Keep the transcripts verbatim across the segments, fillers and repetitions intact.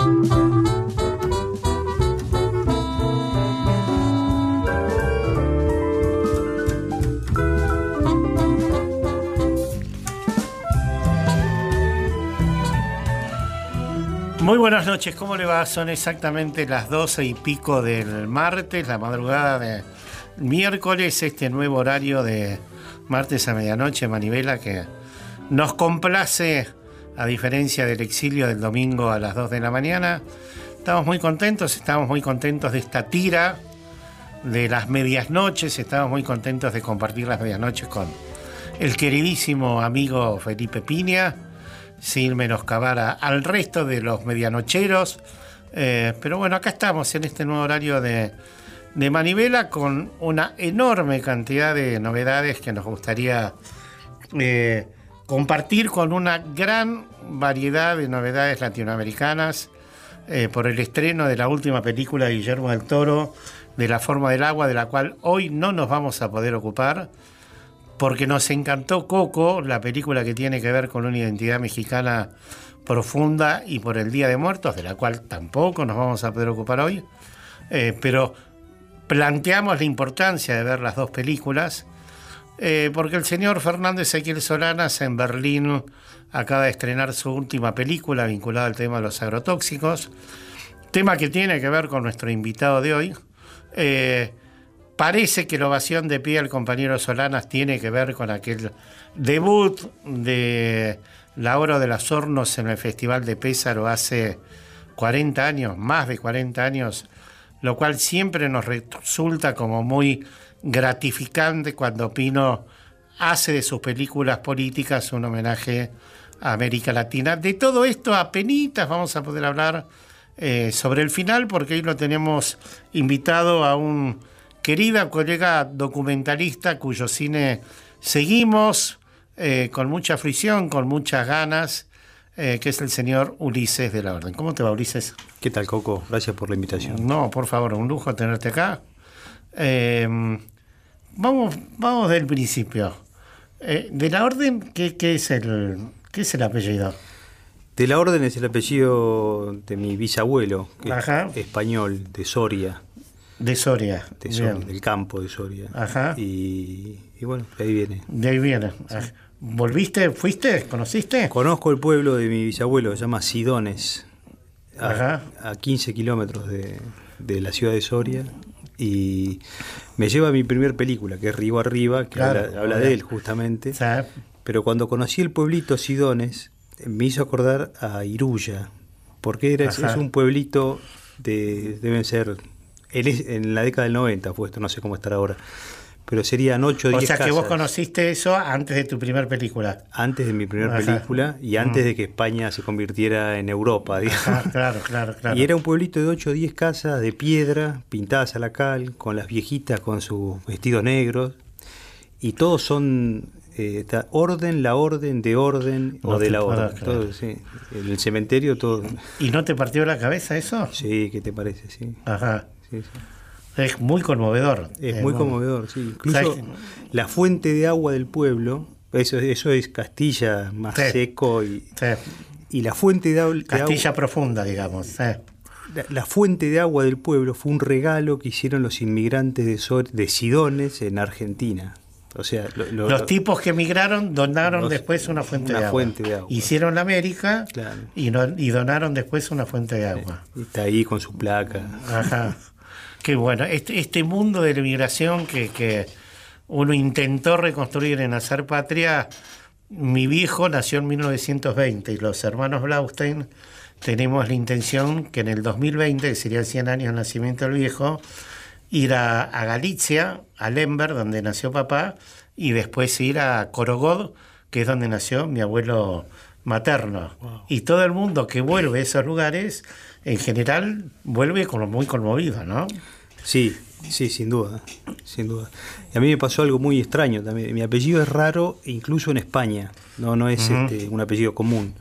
Muy buenas noches, ¿cómo le va? Son exactamente las doce y pico del martes, la madrugada de miércoles, este nuevo horario de martes a medianoche, Manivela, que nos complace, a diferencia del exilio del domingo a las dos de la mañana. Estamos muy contentos, estamos muy contentos de esta tira de las medias noches, estamos muy contentos de compartir las medias noches con el queridísimo amigo Felipe Piña, sin menoscabar a, al resto de los medianocheros. Eh, pero bueno, acá estamos en este nuevo horario de, de Manivela con una enorme cantidad de novedades que nos gustaría eh, compartir con una gran variedad de novedades latinoamericanas eh, por el estreno de la última película de Guillermo del Toro, de La forma del agua, de la cual hoy no nos vamos a poder ocupar, porque nos encantó Coco, la película que tiene que ver con una identidad mexicana profunda, y por el Día de Muertos, de la cual tampoco nos vamos a poder ocupar hoy, eh, pero planteamos la importancia de ver las dos películas, eh, porque el señor Fernando Ezequiel Solanas en Berlín acaba de estrenar su última película vinculada al tema de los agrotóxicos, tema que tiene que ver con nuestro invitado de hoy. Eh, Parece que la ovación de pie al compañero Solanas tiene que ver con aquel debut de La Oro de las Hornos en el Festival de Pézaro hace cuarenta años, más de cuarenta años, lo cual siempre nos resulta como muy gratificante cuando Pino hace de sus películas políticas un homenaje a América Latina. De todo esto apenitas vamos a poder hablar eh, sobre el final, porque hoy lo tenemos invitado a un querida colega documentalista cuyo cine seguimos eh, con mucha fruición, con muchas ganas, eh, que es el señor Ulises de la Orden. ¿Cómo te va, Ulises? ¿Qué tal, Coco? Gracias por la invitación. No, por favor, un lujo tenerte acá. Eh, vamos, vamos del principio. Eh, de la Orden, ¿qué, qué es el, qué es el apellido? De la Orden es el apellido de mi bisabuelo, que Ajá. es español, de Soria. De Soria. De Soria, del campo de Soria. Ajá. Y, y bueno, de ahí viene. De ahí viene. Sí. ¿Volviste? ¿Fuiste? ¿Conociste? Conozco el pueblo de mi bisabuelo, se llama Sidones, a, Ajá. a quince kilómetros de, de la ciudad de Soria. Y me lleva a mi primer película, que es Río Arriba, que claro, habla, habla de él justamente. ¿Sí? Pero cuando conocí el pueblito Sidones, me hizo acordar a Iruya, porque era, es un pueblito de, deben ser, en, en la década del noventa fue esto, no sé cómo estará ahora, pero serían ocho o diez casas. O sea que vos conociste eso antes de tu primera película. Antes de mi primera Ajá. película y antes mm. de que España se convirtiera en Europa, digamos. Ajá, claro, claro, claro. Y era un pueblito de ocho o diez casas de piedra, pintadas a la cal, con las viejitas con sus vestidos negros, y todos son... Eh, está orden, la orden, de orden no o de la orden. Claro. Todo, sí. El cementerio, todo. ¿Y no te partió la cabeza eso? Sí, ¿qué te parece? Sí. Ajá. Sí, sí. Es muy conmovedor. Es, es muy, muy conmovedor, sí. Incluso la fuente de agua del pueblo, eso, eso es Castilla, más sí. seco. Y, sí. y la fuente de, de Castilla agua, profunda, digamos. Sí. La, la fuente de agua del pueblo fue un regalo que hicieron los inmigrantes de, Sor, de Sidones en Argentina. O sea, lo, lo, los lo, tipos que emigraron donaron los, después una fuente una de agua. Fuente de agua. Hicieron la América, claro. y, no, y donaron después una fuente de agua. Sí. Está ahí con su placa. Ajá. Qué bueno. Este, este mundo de la inmigración que, que uno intentó reconstruir en Hacer Patria, mi viejo nació en mil novecientos veinte y los hermanos Blaustein tenemos la intención que en el dos mil veinte, que sería cien años del nacimiento del viejo, ir a, a Galicia, a Lemberg, donde nació papá, y después ir a Corogod, que es donde nació mi abuelo materno. Wow. Y todo el mundo que vuelve a esos lugares, en general, vuelve como muy conmovido, ¿no? Sí, sí, sin duda, sin duda. Y a mí me pasó algo muy extraño también. Mi apellido es raro, incluso en España, no, no es uh-huh. este, un apellido común.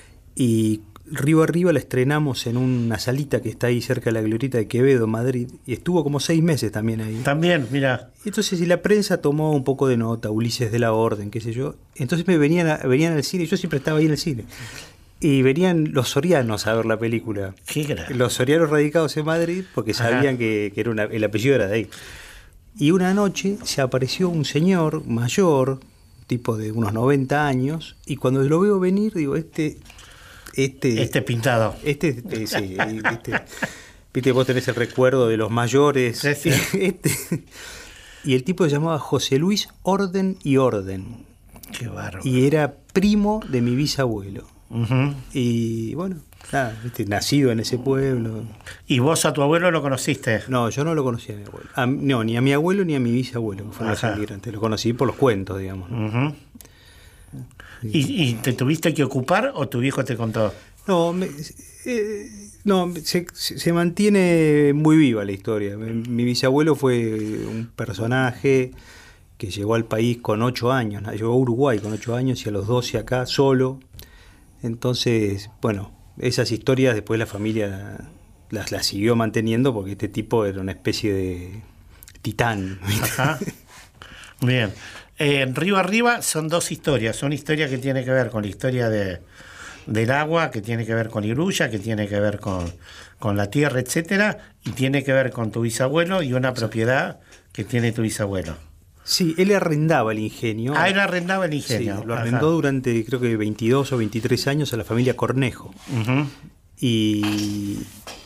Y Río Arriba la estrenamos en una salita que está ahí cerca de la Glorieta de Quevedo, Madrid, y estuvo como seis meses también ahí. También, mira. Entonces, si la prensa tomó un poco de nota, Ulises de la Orden, qué sé yo, entonces me venían, a, venían al cine, yo siempre estaba ahí en el cine, Y venían los sorianos a ver la película. Qué grave. Los sorianos radicados en Madrid porque sabían que, que era una, el apellido era de ahí. Y una noche se apareció un señor mayor, tipo de unos noventa años, y cuando lo veo venir, digo, este... Este, este pintado. Este, este sí, viste, viste, vos tenés el recuerdo de los mayores. Sí, sí. Este, y el tipo se llamaba José Luis Orden y Orden. Qué bárbaro. Y era primo de mi bisabuelo. Uh-huh. Y bueno, nada, ¿viste? Nacido en ese pueblo. ¿Y vos a tu abuelo lo conociste? No, yo no lo conocía a mi abuelo. A, no, ni a mi abuelo ni a mi bisabuelo, que fueron los inmigrantes. Lo conocí por los cuentos, digamos, ¿no? Uh-huh. ¿Y, ¿Y te tuviste que ocupar o tu viejo te contó? No, me, eh, no se, se mantiene muy viva la historia. Mi, mi bisabuelo fue un personaje que llegó al país con ocho años, llegó a Uruguay con ocho años y a los doce acá solo. Entonces, bueno, esas historias después la familia las, las siguió manteniendo porque este tipo era una especie de titán. Ajá. Bien. Eh, Río Arriba son dos historias. Una historia que tiene que ver con la historia de, del agua, que tiene que ver con Iruya, que tiene que ver con, con la tierra, etcétera, y tiene que ver con tu bisabuelo y una propiedad que tiene tu bisabuelo. Sí, él arrendaba el ingenio. Ah, él arrendaba el ingenio. Sí, lo arrendó Ajá. durante creo que veintidós o veintitrés años a la familia Cornejo. Uh-huh. Y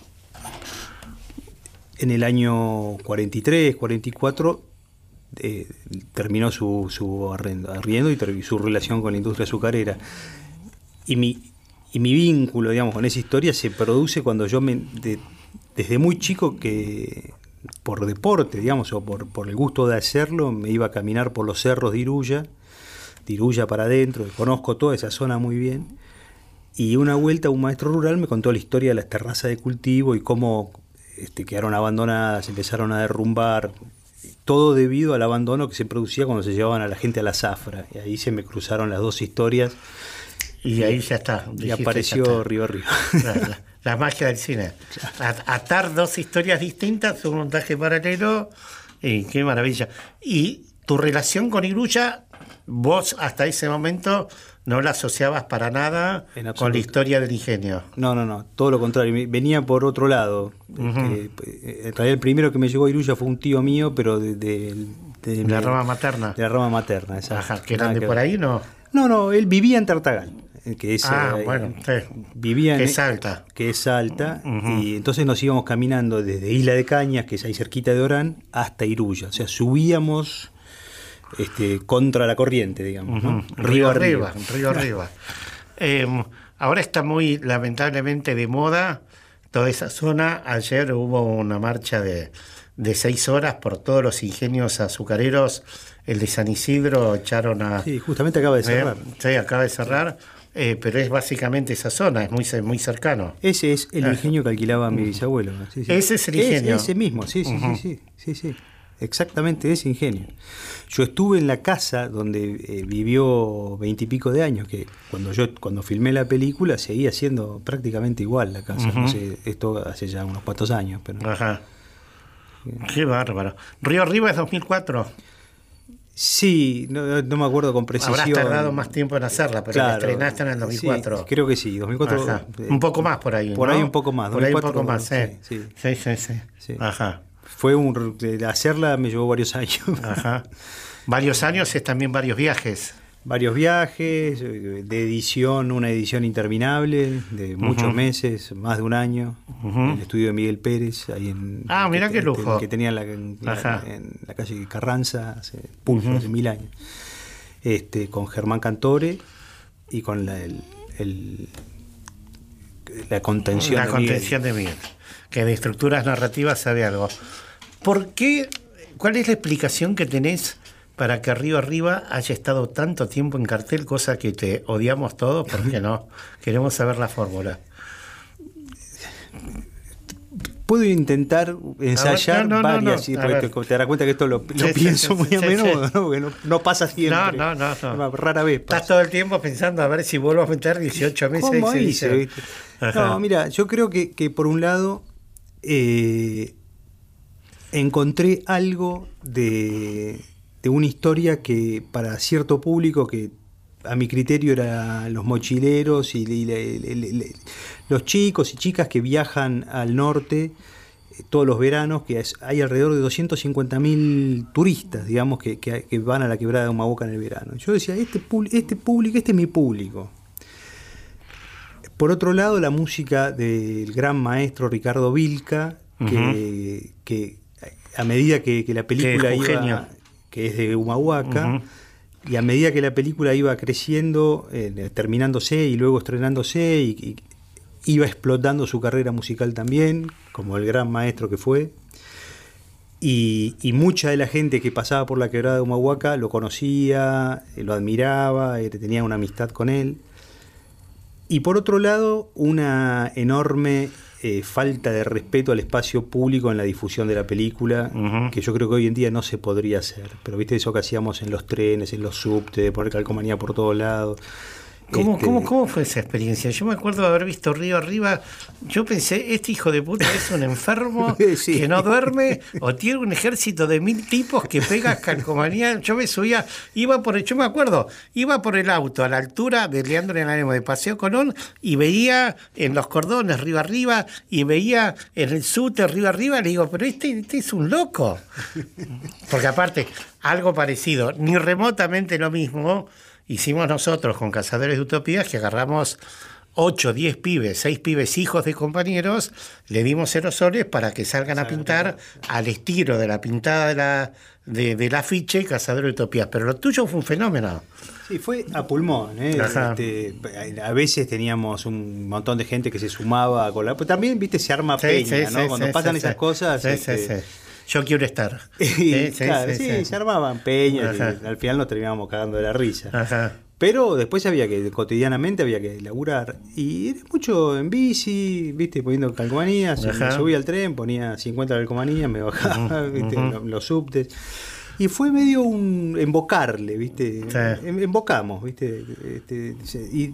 en el año cuarenta y tres, cuarenta y cuatro eh, terminó su, su arrendo, arriendo y ter- su relación con la industria azucarera. Y mi, y mi vínculo, digamos, con esa historia se produce cuando yo, me, de, desde muy chico, que por deporte, digamos, o por, por el gusto de hacerlo, me iba a caminar por los cerros de Iruya, de Iruya para adentro, conozco toda esa zona muy bien, y una vuelta un maestro rural me contó la historia de las terrazas de cultivo y cómo este, quedaron abandonadas, empezaron a derrumbar, todo debido al abandono que se producía cuando se llevaban a la gente a la zafra, y ahí se me cruzaron las dos historias. Y ahí ya está. Y apareció Río Arriba. La, la, la magia del cine. Atar dos historias distintas, un montaje paralelo, y qué maravilla. Y tu relación con Iruya, vos hasta ese momento no la asociabas para nada con la historia del ingenio. No, no, no, todo lo contrario. Venía por otro lado. Uh-huh. Este, en realidad el primero que me llegó a Iruya fue un tío mío, pero de, de, de, de la rama materna. De la rama materna, exacto. Ajá, ¿que eran de por ahí, no? No, no, él vivía en Tartagal. Que es, ah, eh, bueno, sí. vivía que en, es Salta. Que es Salta, uh-huh. Y entonces nos íbamos caminando desde Isla de Cañas, que es ahí cerquita de Orán, hasta Iruya. O sea, subíamos este, contra la corriente, digamos. Uh-huh. ¿no? Río, Río arriba, arriba. Río arriba. eh, ahora está muy, lamentablemente, de moda toda esa zona. Ayer hubo una marcha de, de seis horas por todos los ingenios azucareros. El de San Isidro echaron a... Sí, justamente acaba de cerrar. Eh, sí, acaba de cerrar, eh, pero es básicamente esa zona, es muy, muy cercano. Ese es el ingenio que alquilaba mi bisabuelo. Sí, sí. Ese es el ingenio. Es, ese mismo, sí, sí, uh-huh. sí, sí, sí, sí. Exactamente ese ingenio. Yo estuve en la casa donde eh, vivió veintipico de años, que cuando yo cuando filmé la película seguía siendo prácticamente igual la casa. Uh-huh. No sé, esto hace ya unos cuantos años. Pero... Ajá. Qué bárbaro. Río Arriba es dos mil cuatro. Sí, no, no me acuerdo con precisión. Habrás tardado más tiempo en hacerla, pero claro, la estrenaste en el dos mil cuatro. Sí, creo que sí, dos mil cuatro. Eh, un poco más por ahí, Por ¿no? ahí un poco más. Por ahí un poco más, sí. Sí, sí, sí. sí, sí. Ajá. Fue un, hacerla me llevó varios años. Ajá. Varios años es también varios viajes. Varios viajes, de edición, una edición interminable, de muchos uh-huh. meses, más de un año, uh-huh. en el estudio de Miguel Pérez, ahí en... Ah, mira qué lujo. Que tenía en la, en, la, en la calle Carranza, hace, Pulso, uh-huh. hace mil años. Este, con Germán Cantore y con la, el, el, la contención la de contención Miguel. de Miguel, que de estructuras narrativas sabe algo. ¿Por qué? ¿Cuál es la explicación que tenés para que Río Arriba haya estado tanto tiempo en cartel, cosa que te odiamos todos? Porque no, queremos saber la fórmula. Puedo intentar ensayar no, no, varias, no, no. y te, te darás cuenta que esto lo, lo sí, pienso sí, muy sí, a menudo, sí. ¿no? Porque no, no pasa siempre. No, no, no, no. Rara vez pasa. Estás todo el tiempo pensando a ver si vuelvo a meter dieciocho meses. ¿Cómo y hice, ¿viste? No, mira, yo creo que, que por un lado eh, encontré algo de, de una historia que para cierto público que a mi criterio eran los mochileros y, y le, le, le, le, los chicos y chicas que viajan al norte todos los veranos, que es, hay alrededor de doscientos cincuenta mil turistas, digamos, que, que, que van a la quebrada de Humahuaca en el verano. Yo decía, este, este público, este es mi público. Por otro lado, la música del gran maestro Ricardo Vilca, que, uh-huh. que a medida que, que la película iba, que es de Humahuaca, uh-huh. y a medida que la película iba creciendo, eh, terminándose y luego estrenándose, y, y iba explotando su carrera musical también, como el gran maestro que fue. Y, y mucha de la gente que pasaba por la quebrada de Humahuaca lo conocía, lo admiraba, tenía una amistad con él. Y por otro lado, una enorme eh, falta de respeto al espacio público en la difusión de la película, uh-huh. que yo creo que hoy en día no se podría hacer. Pero viste eso que hacíamos en los trenes, en los subtes, de poner calcomanía por todos lados. ¿Cómo, este... cómo, ¿Cómo fue esa experiencia? Yo me acuerdo de haber visto Río Arriba. Yo pensé, este hijo de puta es un enfermo sí. que no duerme o tiene un ejército de mil tipos que pega calcomanía. Yo me subía, iba por, yo me acuerdo, iba por el auto a la altura de Leandro y Anónimo de Paseo Colón y veía en los cordones Río Arriba y veía en el subte Río Arriba. Le digo, pero este, este es un loco. Porque aparte, algo parecido, ni remotamente lo mismo, hicimos nosotros con Cazadores de Utopías, que agarramos ocho, diez pibes, seis pibes hijos de compañeros, le dimos aerosoles para que salgan a pintar al estilo de la pintada de la, de, del afiche Cazadores de Utopías. Pero lo tuyo fue un fenómeno. Sí, fue a pulmón. ¿eh? Este, a veces teníamos un montón de gente que se sumaba a colar. Pero también, viste, se arma sí, peña, sí, ¿no? Sí, Cuando sí, pasan sí, esas sí. cosas... Sí, este, sí, sí. Yo quiero estar. Sí, sí, claro, sí, sí, sí. se armaban peñas y al final nos terminábamos cagando de la risa. Ajá. Pero después había que, cotidianamente había que laburar. Y era mucho en bici, viste, poniendo calcomanías. Me subía al tren, ponía cincuenta calcomanías, me bajaba, uh-huh, viste, uh-huh. los, los subtes. Y fue medio un embocarle, viste. Sí. Embocamos, viste. Este, y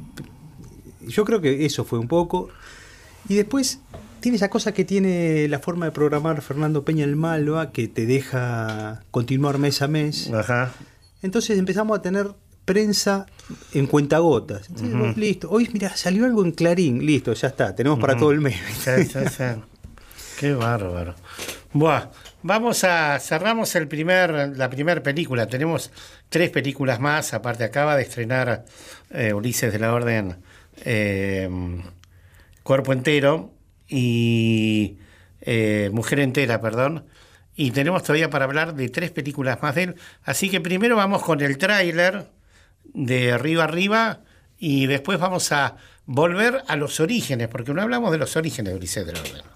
yo creo que eso fue un poco. Y después tiene esa cosa que tiene la forma de programar Fernando Peña el Malva, que te deja continuar mes a mes. Ajá. Entonces empezamos a tener prensa en cuentagotas. Entonces, uh-huh. listo, hoy mira, salió algo en Clarín, listo, ya está, tenemos uh-huh. para todo el mes. Sí, sí, sí. Qué bárbaro. Buah, vamos a cerramos el primer la primera película. Tenemos tres películas más, aparte acaba de estrenar eh, Ulises de la Orden, eh, Cuerpo Entero y eh, Mujer Entera, perdón. Y tenemos todavía para hablar de tres películas más de él. Así que primero vamos con el tráiler de Río Arriba y después vamos a volver a los orígenes, porque no hablamos de los orígenes de Ulises de la Orden.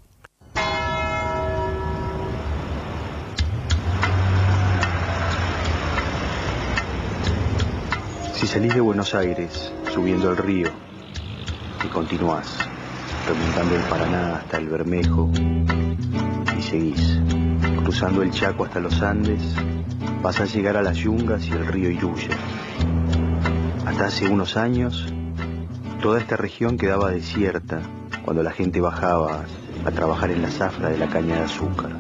Si salís de Buenos Aires, subiendo el río, y continuás, remontando el Paraná hasta el Bermejo, y seguís, cruzando el Chaco hasta los Andes, vas a llegar a las Yungas y el río Iruya. Hasta hace unos años, toda esta región quedaba desierta cuando la gente bajaba a trabajar en la zafra de la caña de azúcar.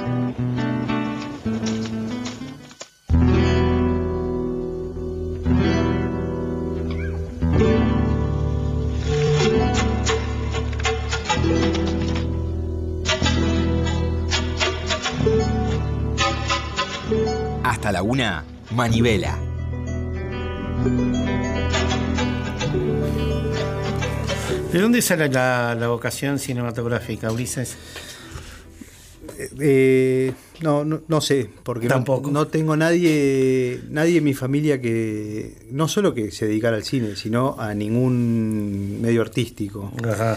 Hasta la una, Manivela. ¿De dónde sale la, la vocación cinematográfica, Ulises? Eh, no, no, no sé, porque tampoco. No, no tengo nadie, nadie en mi familia que no solo que se dedicara al cine, sino a ningún medio artístico. Ajá.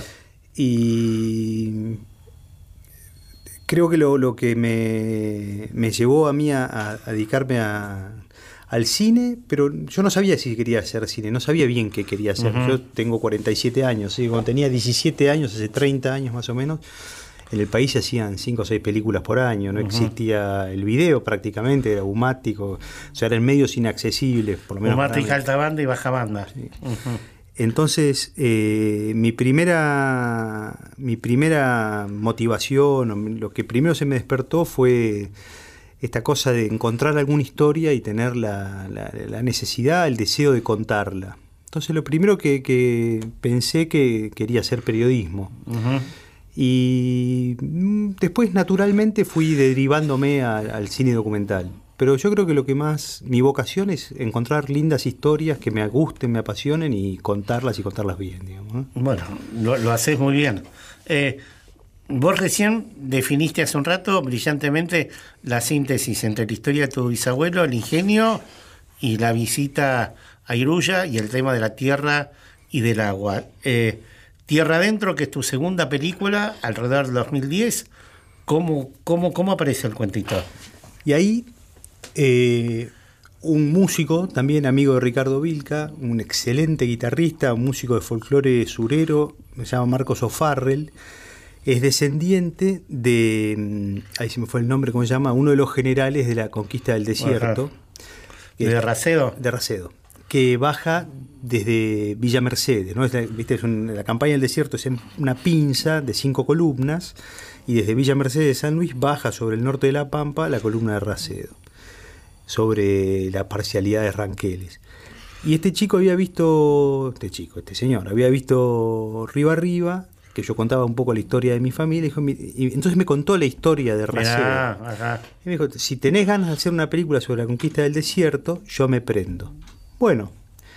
Y creo que lo, lo que me, me llevó a mí a, a dedicarme a, al cine, pero yo no sabía si quería hacer cine, no sabía bien qué quería hacer. Uh-huh. Yo tengo cuarenta y siete años, ¿sí? Cuando tenía diecisiete años, hace treinta años más o menos, en el país se hacían cinco o seis películas por año, no uh-huh. existía el video prácticamente, era Umático, o sea, eran medios inaccesibles, por lo menos. Umática, alta banda y baja banda. Sí. Uh-huh. Entonces, eh, mi primera mi primera motivación, lo que primero se me despertó fue esta cosa de encontrar alguna historia y tener la, la, la necesidad, el deseo de contarla. Entonces lo primero que, que pensé que quería hacer periodismo. Uh-huh. Y después naturalmente fui derivándome a, al cine documental. Pero yo creo que lo que más, mi vocación es encontrar lindas historias que me gusten, me apasionen y contarlas y contarlas bien, digamos, ¿no? Bueno, lo, lo haces muy bien. Eh, vos recién definiste hace un rato brillantemente la síntesis entre la historia de tu bisabuelo, el ingenio y la visita a Iruya y el tema de la tierra y del agua. Eh, Tierra Adentro, que es tu segunda película, alrededor del dos mil diez, ¿cómo, cómo, cómo aparece el cuentito? Y ahí eh, un músico, también amigo de Ricardo Vilca, un excelente guitarrista, un músico de folclore surero, se llama Marcos O'Farrell, es descendiente de, ahí se me fue el nombre, ¿cómo se llama? Uno de los generales de la conquista del desierto. ¿De Racedo? De Racedo, que baja desde Villa Mercedes, ¿no? Es la, ¿viste? Es un, la campaña del desierto es una pinza de cinco columnas, y desde Villa Mercedes de San Luis baja sobre el norte de La Pampa la columna de Racedo, sobre la parcialidad de Ranqueles. Y este chico había visto, este chico, este señor, había visto Riva Arriba, que yo contaba un poco la historia de mi familia, y, dijo, y entonces me contó la historia de Racedo. Mirá, ajá. Y me dijo, si tenés ganas de hacer una película sobre la conquista del desierto, yo me prendo. Bueno,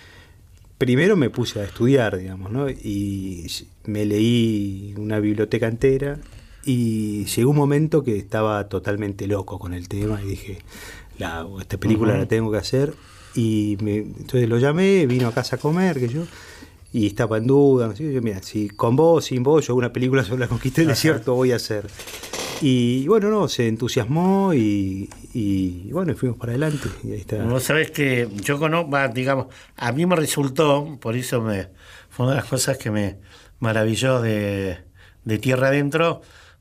primero me puse a estudiar, digamos, ¿no? Y me leí una biblioteca entera y llegó un momento que estaba totalmente loco con el tema y dije, la, esta película uh-huh. la tengo que hacer. Y me, entonces lo llamé, vino a casa a comer, que yo, y estaba en duda. ¿No? Yo, mira, si con vos, sin vos, yo hago una película sobre la conquista del desierto, voy a hacer. Y bueno, no, se entusiasmó y, y bueno, fuimos para adelante. Y ahí está. Vos sabés que yo conozco, digamos, a mí me resultó, por eso me fue una de las cosas que me maravilló de, de Tierra Adentro,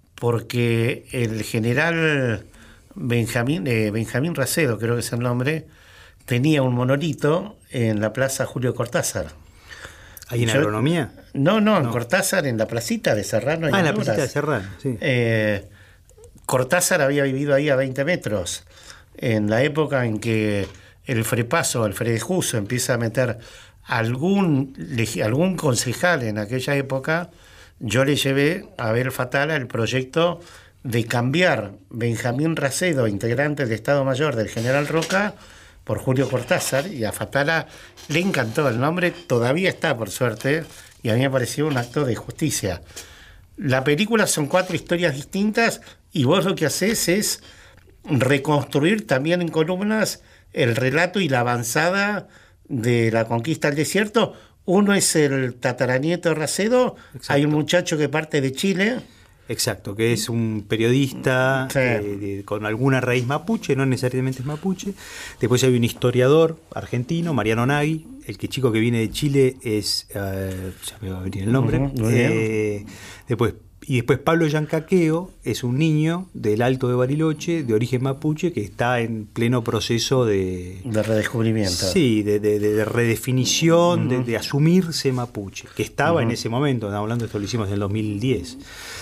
porque el general Benjamín, eh, Benjamín Racedo, creo que es el nombre, tenía un monolito en la Plaza Julio Cortázar. ¿Ahí en yo, Agronomía? No, no, en no. Cortázar, en la placita de Serrano. Ah, en la placita de Serrano, sí. Eh, Cortázar había vivido ahí a veinte metros. En la época en que el Frepaso, el Fredejuso, empieza a meter algún, algún concejal en aquella época, yo le llevé a Abel Fatala el proyecto de cambiar Benjamín Racedo, integrante del Estado Mayor del General Roca, por Julio Cortázar, y a Fatala le encantó el nombre, todavía está por suerte, y a mí me pareció un acto de justicia. La película son cuatro historias distintas y vos lo que haces es reconstruir también en columnas el relato y la avanzada de la conquista del desierto. Uno es el tataranieto de Racedo. Exacto. Hay un muchacho que parte de Chile. Exacto, que es un periodista sí. eh, de, con alguna raíz mapuche, no necesariamente es mapuche. Después hay un historiador argentino, Mariano Nagui. El que chico que viene de Chile es, uh, ya me va a venir el nombre. Uh-huh, eh, después Y después Pablo Yancaqueo es un niño del Alto de Bariloche, de origen mapuche, que está en pleno proceso de... De redescubrimiento. Sí, de, de, de redefinición, uh-huh. de, de asumirse mapuche, que estaba uh-huh. en ese momento, estamos hablando de esto, lo hicimos en el dos mil diez.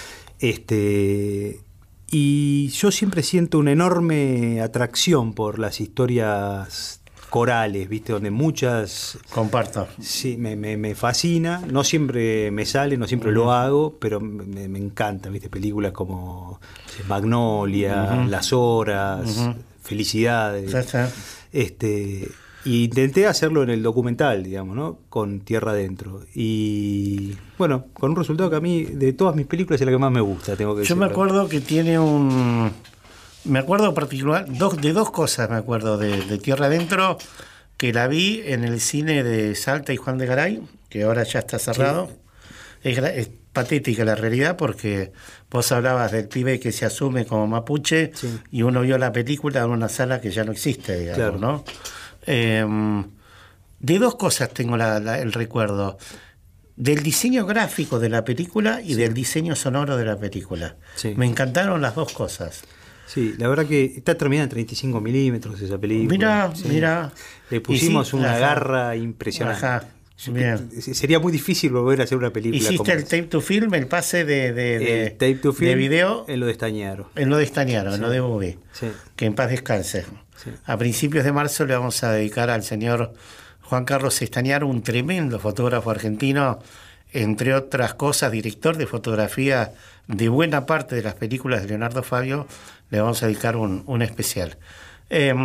Este, y yo siempre siento una enorme atracción por las historias corales, ¿viste? Donde muchas... Comparto. Sí, me, me, me fascina. No siempre me sale, no siempre uh-huh. lo hago, pero me, me encanta, ¿viste? Películas como Magnolia, uh-huh. Las Horas, uh-huh. Felicidades. Sí, sí. Este, y intenté hacerlo en el documental, digamos, ¿no? Con Tierra Adentro. Y bueno, con un resultado que a mí, de todas mis películas, es la que más me gusta, tengo que decir. Yo me acuerdo que tiene un... Me acuerdo particular, dos, de dos cosas me acuerdo de, de Tierra Adentro, que la vi en el cine de Salta y Juan de Garay, que ahora ya está cerrado. Sí. Es, es patética la realidad, porque vos hablabas del pibe que se asume como mapuche, sí. y uno vio la película en una sala que ya no existe, digamos, claro. ¿no? Eh, de dos cosas tengo la, la, el recuerdo. Del diseño gráfico de la película y sí. del diseño sonoro de la película. Sí. Me encantaron las dos cosas. Sí, la verdad que está terminada en treinta y cinco milímetros esa película. Mira, sí. mira. Le pusimos sí, una ajá. garra impresionante. Ajá. Bien. Sería muy difícil volver a hacer una película. ¿Hiciste como el esa. tape to film, el pase de, de, de, El tape to film de video? En lo de Estañaro. En lo de Estañaro, Sí. en lo de V V. Sí. Que en paz descanse. Sí. A principios de marzo le vamos a dedicar al señor Juan Carlos Estañaro, un tremendo fotógrafo argentino, entre otras cosas, director de fotografía de buena parte de las películas de Leonardo Fabio. Le vamos a dedicar un, un especial. Eh,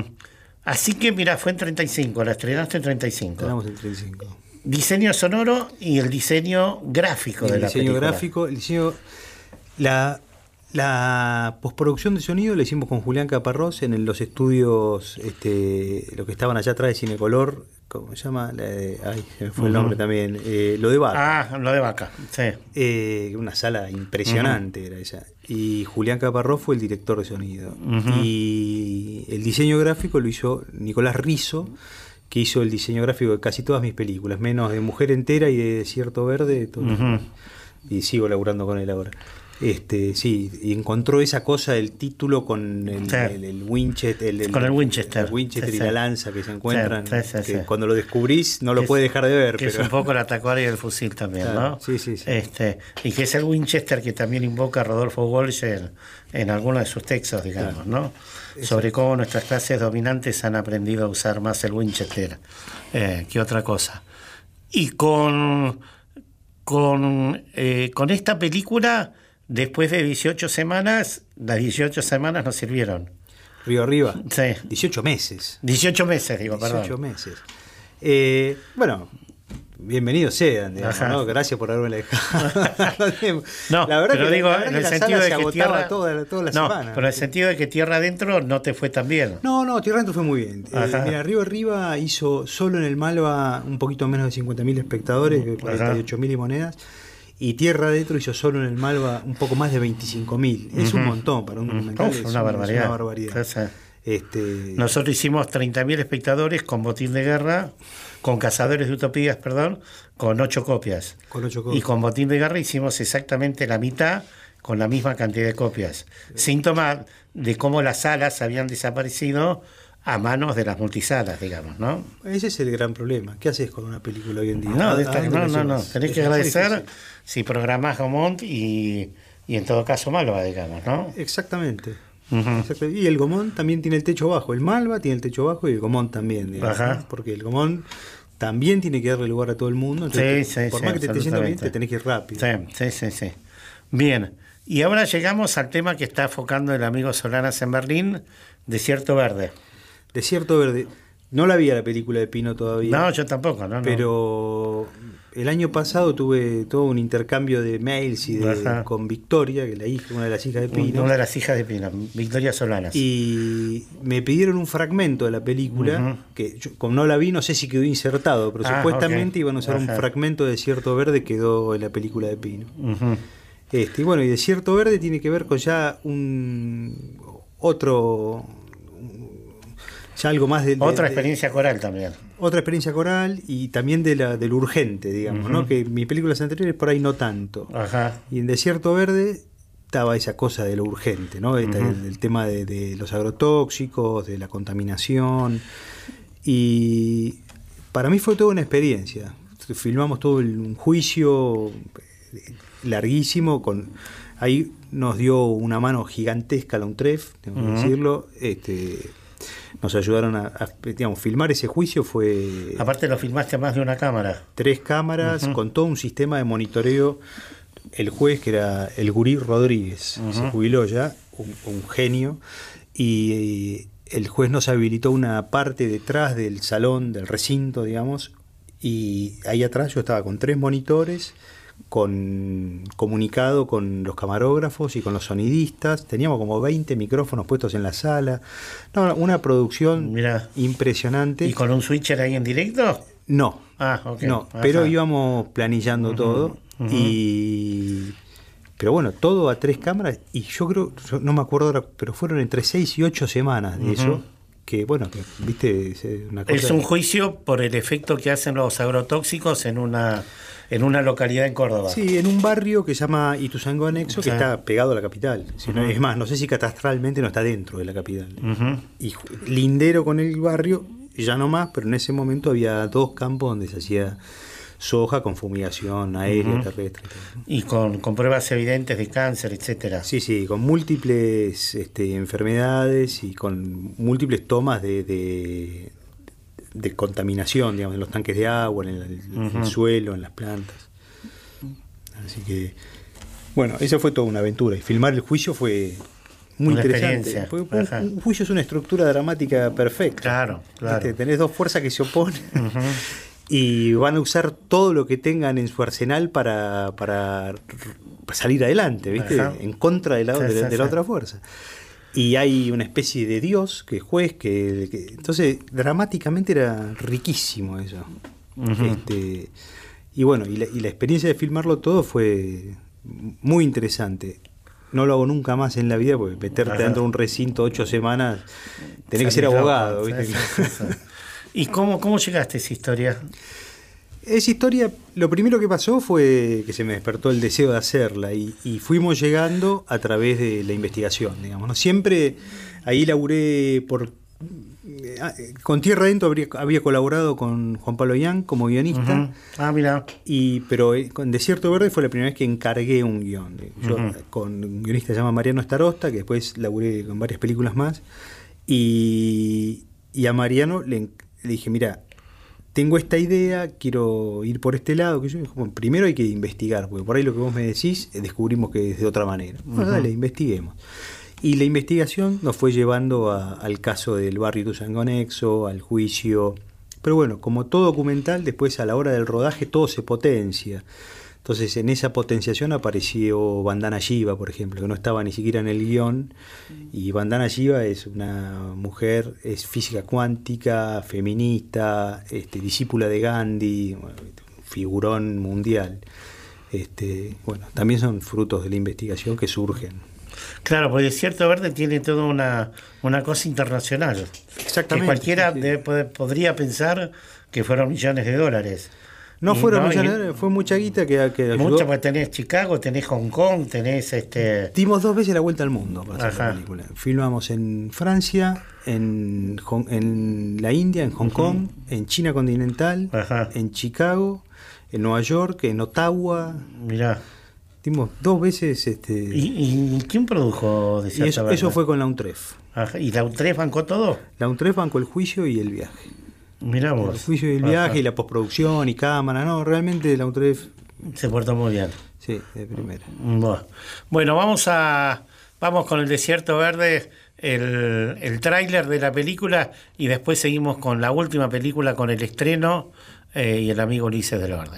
así que, mira, fue en treinta y cinco, la estrenaste en treinta y cinco. Estamos en treinta y cinco. Diseño sonoro y el diseño gráfico El de la diseño película. gráfico, el diseño. La, la postproducción de sonido la hicimos con Julián Caparrós en el- los estudios, este, lo que estaban allá atrás de Cinecolor. ¿Cómo se llama? La de- ay, se me fue el Ujú. nombre también. Eh, lo de Vaca. Ah, lo de Vaca, sí. Eh, una sala impresionante era esa. Y Julián Caparrós fue el director de sonido. Ujú. Y el diseño gráfico lo hizo Nicolás Rizzo, que hizo el diseño gráfico de casi todas mis películas, menos de Mujer Entera y de Desierto Verde. todo. Ujú. Y sigo laburando con él ahora. Este, sí, y encontró esa cosa del título con el, Sí. el, el Winchester, el, el- Con el Winchester. el Winchester Sí, y sí. la lanza que se encuentran, Sí, sí, sí, que sí. cuando lo descubrís no lo Que es- puedes dejar de ver. Que pero... es un poco la tacuara y el fusil también, Claro, ¿no? sí, sí, sí. Este, y que es el Winchester que también invoca a Rodolfo Walsh en, en algunos de sus textos, digamos, Claro. ¿no? Sobre cómo nuestras clases dominantes han aprendido a usar más el Winchester eh, que otra cosa. Y con, con, eh, con esta película, después de dieciocho semanas, las dieciocho semanas nos sirvieron. Río arriba. Sí. dieciocho meses. dieciocho meses, digo, dieciocho perdón. meses. Eh, bueno, bienvenidos sean, digamos, Ajá. ¿no? Gracias por haberme dejado. No, la verdad pero que, digo, la verdad en que el la sentido sala de se que agotaba tierra... toda, toda la no, semana. pero en el sentido de que tierra adentro no te fue tan bien. No, no, Tierra Adentro fue muy bien. Eh, Ajá. mira, Río Arriba hizo solo en el Malva un poquito menos de cincuenta mil espectadores, cuarenta y ocho mil y monedas. Y Tierra Adentro hizo solo en el Malva un poco más de veinticinco mil. Es un Ujú. montón para un documental. Uf, es una un- barbaridad. Es una barbaridad. Sí, sí. Este, Nosotros hicimos treinta mil espectadores con Botín de Guerra, con Cazadores de Utopías, perdón, con ocho copias. con ocho Y copias. con Botín de Guerra hicimos exactamente la mitad con la misma cantidad de copias. Síntoma de cómo las salas habían desaparecido a manos de las multisalas, digamos, ¿no? Ese es el gran problema. ¿Qué haces con una película hoy en día? No, ¿A- de a esta- dónde no, la no, no. llevas? Tenés que Es muy agradecer difícil. si programás Gaumont y, y en todo caso Malva, digamos, ¿no? Exactamente. Ujú. Exacto. Y el Gomón también tiene el techo bajo. El Malva tiene el techo bajo y el Gomón también. digamos, Ajá. ¿no? Porque el Gomón también tiene que darle lugar a todo el mundo. Entonces, Sí, sí, por sí, más que te esté yendo bien, absolutamente. te tenés que ir rápido. Sí, sí, sí, sí. Bien, y ahora llegamos al tema que está enfocando el amigo Solanas en Berlín, Desierto Verde. Desierto Verde. No la vi a la película de Pino todavía. No, yo tampoco, no, no. Pero el año pasado tuve todo un intercambio de mails y de, Ajá. con Victoria, que es la hija, una de las hijas de Pino. Una de las hijas de Pino, Victoria Solanas. Y me pidieron un fragmento de la película, Ujú. que yo, como no la vi, no sé si quedó insertado, pero Ah, supuestamente ok. iban a usar un Ajá. fragmento de Desierto Verde, quedó en la película de Pino. Ujú. Este, y bueno, y Desierto Verde tiene que ver con ya un otro, ya algo más de, de- Otra de- experiencia coral también. otra experiencia coral y también de la del urgente, digamos, Ujú. ¿no? Que mis películas anteriores por ahí no tanto. Ajá. Y en Desierto Verde estaba esa cosa de lo urgente, ¿no? Esta- Ujú. el, el tema de, de los agrotóxicos, de la contaminación. Y para mí fue toda una experiencia. Filmamos todo el- un juicio larguísimo. Con, ahí nos dio una mano gigantesca la UNTREF, tengo que Ujú. decirlo. Este, nos ayudaron a, a, digamos, filmar ese juicio. Fue Aparte lo filmaste a más de una cámara. tres cámaras, Ujú. con todo un sistema de monitoreo. El juez, que era el Gurí Rodríguez, Ujú. se jubiló ya, un, un genio, y el juez nos habilitó una parte detrás del salón, del recinto, digamos, y ahí atrás yo estaba con tres monitores, con comunicado con los camarógrafos y con los sonidistas. Teníamos como veinte micrófonos puestos en la sala. No, una producción Mirá. impresionante. ¿Y con un switcher ahí en directo? No, Ah, ok. no, Ajá. pero íbamos planillando Ujú, todo ujú. y pero bueno, todo a tres cámaras y yo creo, yo no me acuerdo ahora, pero fueron entre seis y ocho semanas de Ujú. eso, que bueno, que viste, es una cosa. Es un juicio por el efecto que hacen los agrotóxicos en una en una localidad en Córdoba. Sí, en un barrio que se llama Ituzaingó Anexo, que Sí. está pegado a la capital. Si no- Ujú. Es más, no sé si catastralmente no está dentro de la capital. Ujú. Y ju- lindero con el barrio ya no más, pero en ese momento había dos campos donde se hacía soja con fumigación aérea, uh-huh. terrestre. Y con, con pruebas evidentes de cáncer, etcétera. Sí, sí, con múltiples este, enfermedades y con múltiples tomas de, de, de contaminación, digamos, en los tanques de agua, en el, uh-huh. en el suelo, en las plantas. Así que, bueno, esa fue toda una aventura. Y filmar el juicio fue muy una interesante. Fue, un, un juicio es una estructura dramática perfecta. Claro, claro. ¿Viste? Tenés dos fuerzas que se oponen. Uh-huh. Y van a usar todo lo que tengan en su arsenal para, para salir adelante, ¿viste? Ajá. En contra de la, de, de la otra fuerza. Y hay una especie de Dios que es juez, que, que entonces dramáticamente era riquísimo eso. Uh-huh. Este, y bueno, y la, y la experiencia de filmarlo todo fue muy interesante. No lo hago nunca más en la vida, porque meterte Ajá. dentro de un recinto ocho semanas, tenés que ser abogado, ¿viste? ¿Y cómo, cómo llegaste a esa historia? Esa historia, lo primero que pasó fue que se me despertó el deseo de hacerla y, y fuimos llegando a través de la investigación, digamos, ¿no? Siempre ahí laburé por... Con Tierra Adentro habría, había colaborado con Juan Pablo Yang como guionista. Uh-huh. Ah, mira. Y, pero con Desierto Verde fue la primera vez que encargué un guión. Yo, uh-huh. con un guionista que se llama Mariano Starosta, que después laburé con varias películas más. Y, y a Mariano le Le dije, mira, tengo esta idea, quiero ir por este lado. Que yo, bueno, primero hay que investigar, porque por ahí lo que vos me decís, descubrimos que es de otra manera. Bueno, uh-huh. dale, investiguemos. Y la investigación nos fue llevando a, al caso del barrio Ituzaingó, al juicio. Pero bueno, como todo documental, después a la hora del rodaje todo se potencia. Entonces en esa potenciación apareció Vandana Shiva, por ejemplo, que no estaba ni siquiera en el guión. Y Vandana Shiva es una mujer, es física cuántica, feminista, este, discípula de Gandhi, bueno, figurón mundial. Este, bueno, también son frutos de la investigación que surgen. Claro, porque Desierto Verde tiene toda una, una cosa internacional. Exactamente. Que cualquiera sí, sí. De, pod, podría pensar que fueron millones de dólares. No y fueron no, millones y, de dólares, fue mucha guita que, que ayudó. Mucho, porque tenés Chicago, tenés Hong Kong, tenés... este Dimos dos veces la vuelta al mundo para hacer la película. Filmamos en Francia, en, Hong, en la India, en Hong uh-huh. Kong, en China continental, Ajá. en Chicago, en Nueva York, en Ottawa. Mirá. Dimos dos veces... Este, ¿Y, y quién produjo Desierto eso, Verde? Eso fue con la UNTREF. Ajá. ¿Y la UNTREF bancó todo? La UNTREF bancó el juicio y el viaje. Mirá vos. El juicio y el viaje Ajá. y la postproducción y cámara. No, realmente la UNTREF... Se portó muy bien. Sí, de primera. Bueno, bueno vamos a vamos con el Desierto Verde, el, el tráiler de la película, y después seguimos con la última película, con el estreno eh, y el amigo Ulises del Orden.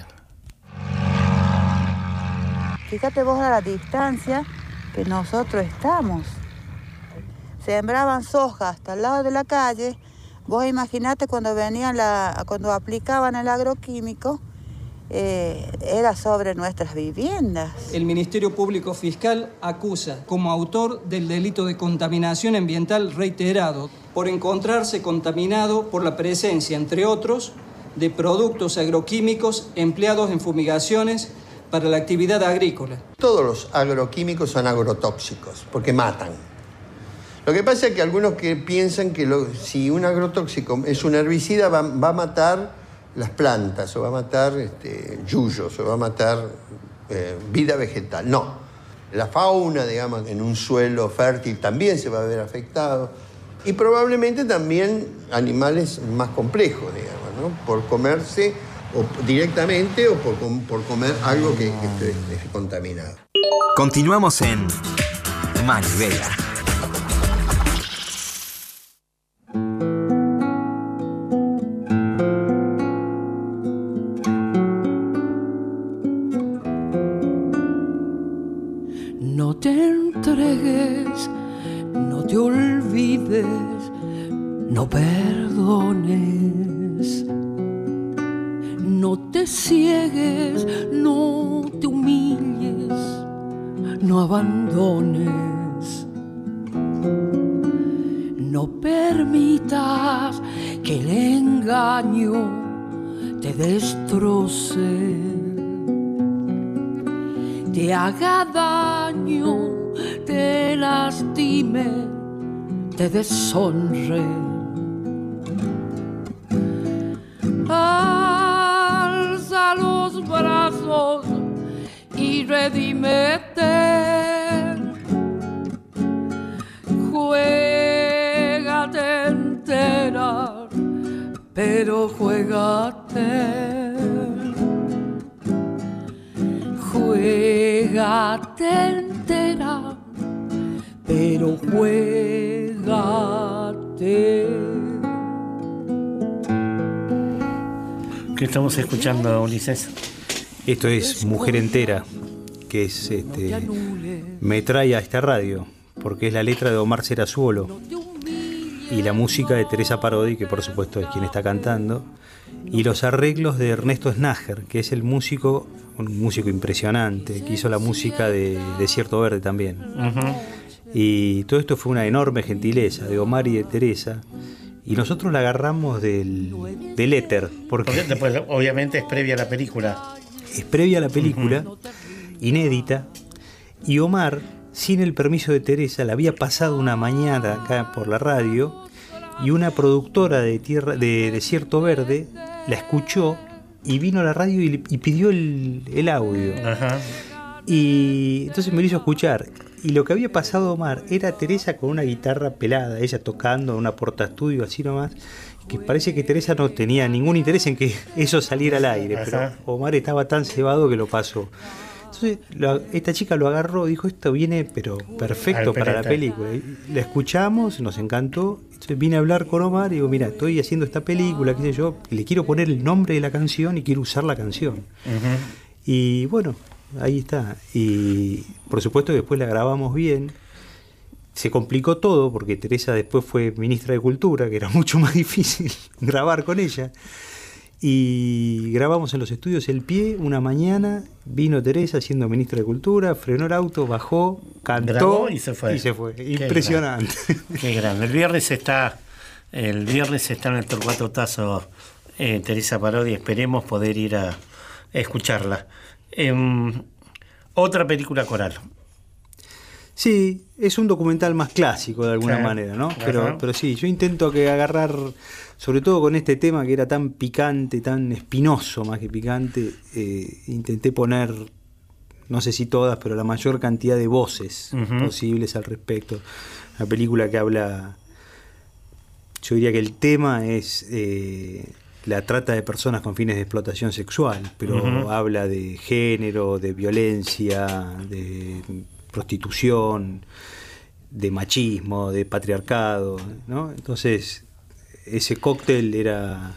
Fíjate vos a la distancia que nosotros estamos. Sembraban soja hasta el lado de la calle. Vos imaginate cuando venían la, cuando aplicaban el agroquímico, eh, era sobre nuestras viviendas. El Ministerio Público Fiscal acusa como autor del delito de contaminación ambiental reiterado por encontrarse contaminado por la presencia, entre otros, de productos agroquímicos empleados en fumigaciones para la actividad agrícola. Todos los agroquímicos son agrotóxicos porque matan. Lo que pasa es que algunos que piensan que lo, si un agrotóxico es un herbicida va, va a matar las plantas o va a matar este, yuyos o va a matar eh, vida vegetal. No, la fauna, digamos, en un suelo fértil también se va a ver afectado y probablemente también animales más complejos, digamos, ¿no? Por comerse o directamente o por, por comer algo que, que esté, esté contaminado. Continuamos en Manivela. No te entregues, no te olvides, no perdones. No te ciegues, no te humilles, no abandones. No permitas que el engaño te destroce, te haga daño, te lastime, te deshonre. redímete, juégate entera, pero juégate, juégate entera, pero juégate. ¿Qué estamos escuchando, Ulises? Esto es Mujer Entera, que es este, me trae a esta radio, porque es la letra de Omar Serazuolo y la música de Teresa Parodi, que por supuesto es quien está cantando, y los arreglos de Ernesto Snager, que es el músico, un músico impresionante, que hizo la música de Desierto Verde también. Uh-huh. Y todo esto fue una enorme gentileza de Omar y de Teresa. Y nosotros la agarramos del, del éter. Porque, porque después, obviamente es previa a la película. Es previa a la película, uh-huh. inédita. Y Omar, sin el permiso de Teresa, la había pasado una mañana acá por la radio. Y una productora de, tierra, de Desierto Verde la escuchó y vino a la radio y, y pidió el, el audio. Uh-huh. Y entonces me lo hizo escuchar. Y lo que había pasado Omar era Teresa con una guitarra pelada, ella tocando una portaestudio así nomás, que parece que Teresa no tenía ningún interés en que eso saliera al aire. Ajá. Pero Omar estaba tan cebado que lo pasó. Entonces lo, esta chica lo agarró, dijo, esto viene pero perfecto para la película. Y la escuchamos, nos encantó. Entonces vine a hablar con Omar y digo, mira, estoy haciendo esta película, qué sé yo, le quiero poner el nombre de la canción y quiero usar la canción. Uh-huh. Y bueno, ahí está. Y por supuesto que después la grabamos bien. Se complicó todo porque Teresa después fue ministra de Cultura, que era mucho más difícil grabar con ella. Y grabamos en los estudios El Pie una mañana. Vino Teresa siendo ministra de Cultura, frenó el auto, bajó, cantó grabó y se fue. Y se fue. Qué impresionante. Grande. Qué grande. El viernes está, el viernes está en el Torcuato Tazo eh, Teresa Parodi. Esperemos poder ir a, a escucharla. Eh, otra película coral. Sí, es un documental más clásico de alguna sí. manera, ¿no? Pero, pero sí, yo intento que agarrar, sobre todo con este tema que era tan picante, tan espinoso más que picante, eh, intenté poner, no sé si todas, pero la mayor cantidad de voces uh-huh. posibles al respecto. Una película que habla, yo diría que el tema es eh, la trata de personas con fines de explotación sexual, pero uh-huh. habla de género, de violencia, de prostitución, de machismo, de patriarcado, ¿no? Entonces ese cóctel era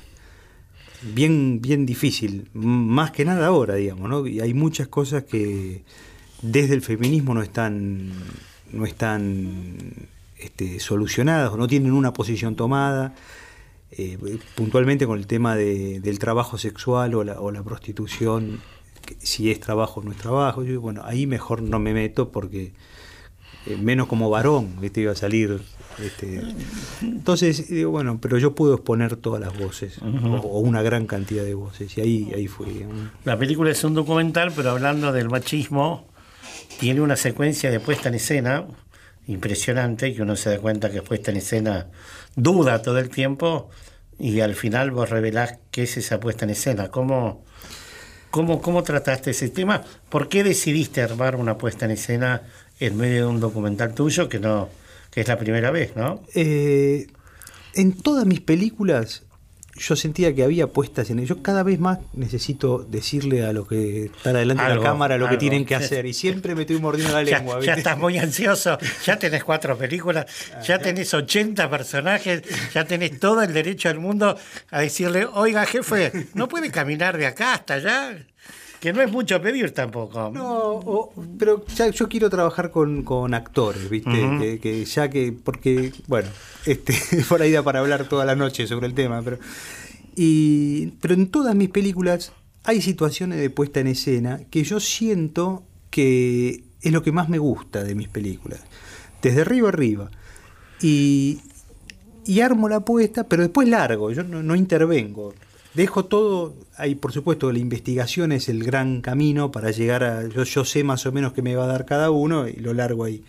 bien, bien difícil, más que nada ahora, digamos, ¿no? Y hay muchas cosas que desde el feminismo no están, no están este, solucionadas o no tienen una posición tomada. Eh, puntualmente con el tema de, del trabajo sexual o la, o la prostitución, que si es trabajo o no es trabajo, yo, bueno, ahí mejor no me meto porque eh, menos como varón, ¿viste? Iba a salir este, entonces digo, bueno, pero yo puedo exponer todas las voces uh-huh. o, o una gran cantidad de voces y ahí, ahí fue, digamos. La película es un documental, pero hablando del machismo tiene una secuencia de puesta en escena impresionante, que uno se da cuenta que puesta en escena duda todo el tiempo y al final vos revelás qué es esa puesta en escena. ¿Cómo, cómo, cómo trataste ese tema? ¿Por qué decidiste armar una puesta en escena en medio de un documental tuyo que no que es la primera vez, ¿no? Eh, en todas mis películas yo sentía que había puestas en ello. Yo cada vez más necesito decirle a los que están adelante de la cámara lo algo. que tienen que hacer. Y siempre me estoy mordiendo la lengua. Ya, ya estás muy ansioso. Ya tenés cuatro películas, ya tenés ochenta personajes, ya tenés todo el derecho del mundo a decirle, oiga, jefe, ¿no puede caminar de acá hasta allá? Que no es mucho pedir tampoco. No, o, pero ya yo quiero trabajar con, con actores, ¿viste? Uh-huh. Que, que ya que, porque, bueno, este, por ahí da para hablar toda la noche sobre el tema, pero, y, pero en todas mis películas hay situaciones de puesta en escena que yo siento que es lo que más me gusta de mis películas. Desde arriba arriba. Y, y armo la puesta, pero después largo, yo no, no intervengo. Dejo todo, ahí por supuesto la investigación es el gran camino para llegar a, yo, yo sé más o menos qué me va a dar cada uno y lo largo ahí.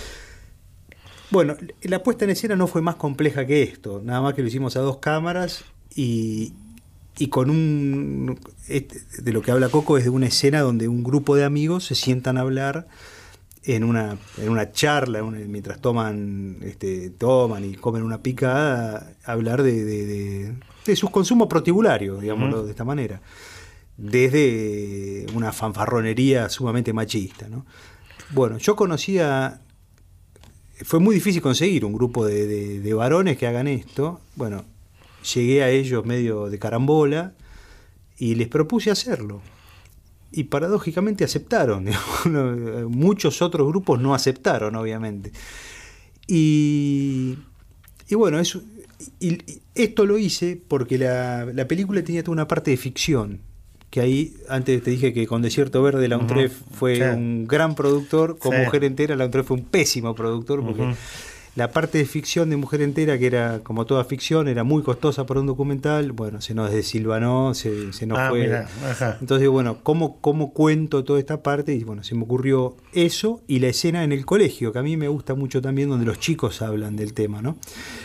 Bueno, la puesta en escena no fue más compleja que esto, nada más que lo hicimos a dos cámaras y, y con un... De lo que habla Coco es de una escena donde un grupo de amigos se sientan a hablar en una, en una charla, una, mientras toman, este, toman y comen una picada, hablar de, de, de, de sus consumos protibularios, digámoslo uh-huh. de esta manera, desde una fanfarronería sumamente machista, ¿no? Bueno, yo conocía... Fue muy difícil conseguir un grupo de, de, de varones que hagan esto. Bueno, llegué a ellos medio de carambola y les propuse hacerlo. Y paradójicamente aceptaron. Muchos otros grupos no aceptaron, obviamente. Y, y bueno, eso, y, y esto lo hice porque la, la película tenía toda una parte de ficción. Que ahí, antes te dije que con Desierto Verde la UNTREF uh-huh. fue sí. un gran productor, con sí. Mujer Entera la UNTREF fue un pésimo productor, porque uh-huh. la parte de ficción de Mujer Entera, que era como toda ficción, era muy costosa para un documental, bueno, se nos desilvanó, se, se nos ah, fue. Mira. Ajá. Entonces, bueno, ¿cómo, ¿cómo cuento toda esta parte? Y bueno, se me ocurrió eso y la escena en el colegio, que a mí me gusta mucho también, donde los chicos hablan del tema, ¿no?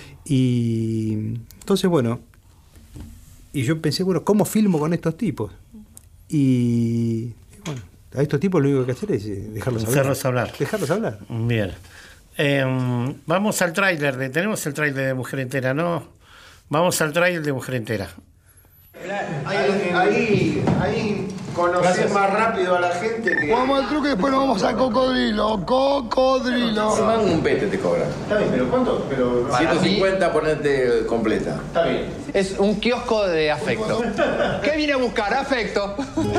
Y entonces, bueno, y yo pensé, bueno, ¿cómo filmo con estos tipos? Y, y bueno, a estos tipos lo único que hay que hacer es dejarlos hablar. Dejarlos hablar. Dejarlos hablar. Bien. Eh, vamos al tráiler. De, tenemos el tráiler de Mujer Entera, ¿no? Vamos al tráiler de Mujer Entera. Ahí, ahí, ahí conoces más rápido a la gente que... Vamos al truco y después nos vamos a Cocodrilo. Cocodrilo. Se van un pete te cobran. Está bien, pero ¿cuánto? Pero ciento cincuenta ponerte completa. Está bien. Es un kiosco de afecto. ¿Qué viene a buscar? Afecto.